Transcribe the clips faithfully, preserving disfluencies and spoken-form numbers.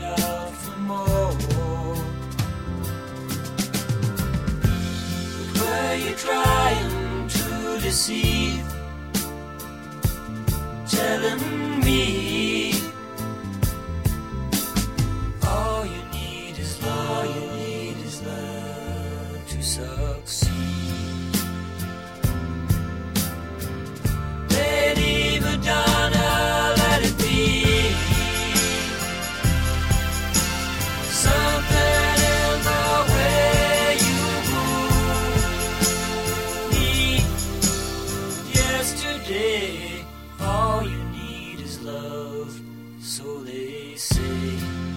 out for more. But were you trying to deceive, telling me all you need is love, all you need is love to succeed? Lady Madonna, let it be something in the way you moved me yesterday. All you need is love, so they say.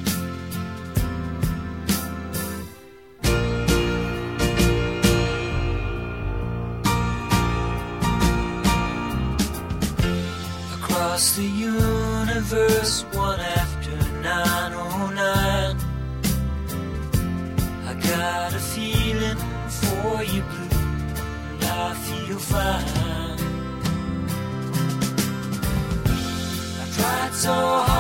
Across the universe, one after nine oh nine, I got a feeling for you, blue, and I feel fine. I tried so hard